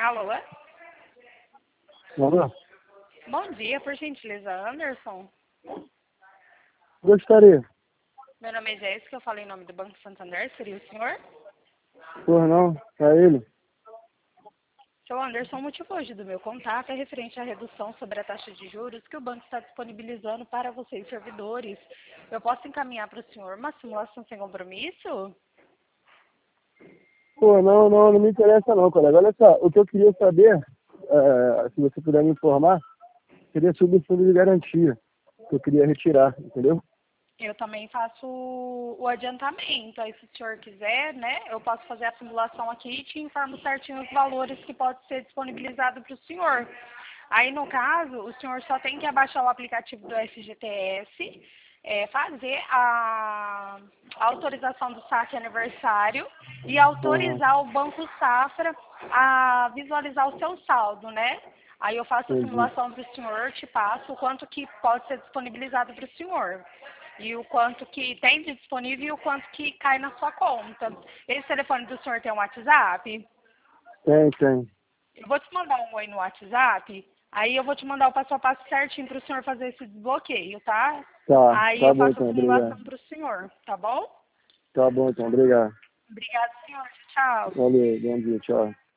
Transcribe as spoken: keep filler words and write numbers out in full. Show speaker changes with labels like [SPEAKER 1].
[SPEAKER 1] Alô?
[SPEAKER 2] Alô?
[SPEAKER 1] Bom dia, por gentileza, Anderson.
[SPEAKER 2] Gostaria.
[SPEAKER 1] Meu nome é Jéssica, eu falo em nome do Banco Santander, seria o senhor?
[SPEAKER 2] Por não, é ele.
[SPEAKER 1] Seu Anderson, o motivo hoje do meu contato é referente à redução sobre a taxa de juros que o banco está disponibilizando para vocês, servidores. Eu posso encaminhar para o senhor uma simulação sem compromisso?
[SPEAKER 2] Pô, não, não, não me interessa não, colega. Olha só, o que eu queria saber, é, se você puder me informar, seria sobre o fundo de garantia, que eu queria retirar, entendeu?
[SPEAKER 1] Eu também faço o adiantamento, aí se o senhor quiser, né, eu posso fazer a simulação aqui e te informo certinho os valores que pode ser disponibilizado para o senhor. Aí, no caso, o senhor só tem que abaixar o aplicativo do F G T S, é, fazer a, a autorização do saque aniversário e
[SPEAKER 2] Aham,
[SPEAKER 1] autorizar o Banco Safra a visualizar o seu saldo, né? Aí eu faço a
[SPEAKER 2] entendi.
[SPEAKER 1] simulação para o senhor, te passo o quanto que pode ser disponibilizado para o senhor. E o quanto que tem de disponível e o quanto que cai na sua conta. Esse telefone do senhor tem um WhatsApp?
[SPEAKER 2] Tem, tem.
[SPEAKER 1] Eu vou te mandar um oi no WhatsApp, aí eu vou te mandar o passo a passo certinho para o senhor fazer esse desbloqueio, tá?
[SPEAKER 2] Tá,
[SPEAKER 1] Aí
[SPEAKER 2] tá
[SPEAKER 1] eu
[SPEAKER 2] bom
[SPEAKER 1] faço a
[SPEAKER 2] então, obrigado.
[SPEAKER 1] simulação para o senhor, tá bom?
[SPEAKER 2] Tá bom então, obrigado.
[SPEAKER 1] Obrigada, senhor. Tchau.
[SPEAKER 2] Valeu, bom dia, tchau.